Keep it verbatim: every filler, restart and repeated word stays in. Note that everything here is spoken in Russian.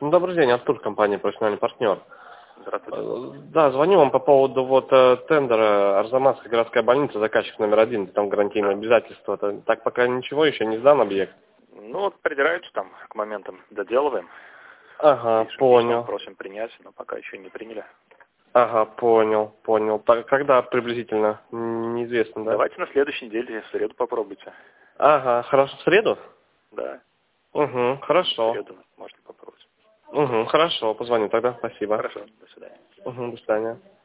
Ну, добрый день, Артур, компания «Профессиональный партнер». Здравствуйте. Э, Да, звоню вам по поводу вот э, тендера Арзамасская городская больница, заказчик номер один, там гарантийное Да. обязательство. Это, так пока ничего, еще не сдан объект. Ну вот придираются там к моментам, доделываем. Ага, Пишем письма, понял. просим принять, но пока еще не приняли. Ага, понял, понял. Так, когда приблизительно? М, Неизвестно, да? Давайте на следующей неделе, в среду попробуйте. Ага, хорошо. В среду? Да, Угу, в хорошо. среду можно попробовать. Угу, хорошо, позвоню тогда, спасибо. Хорошо, до свидания. Угу, до свидания.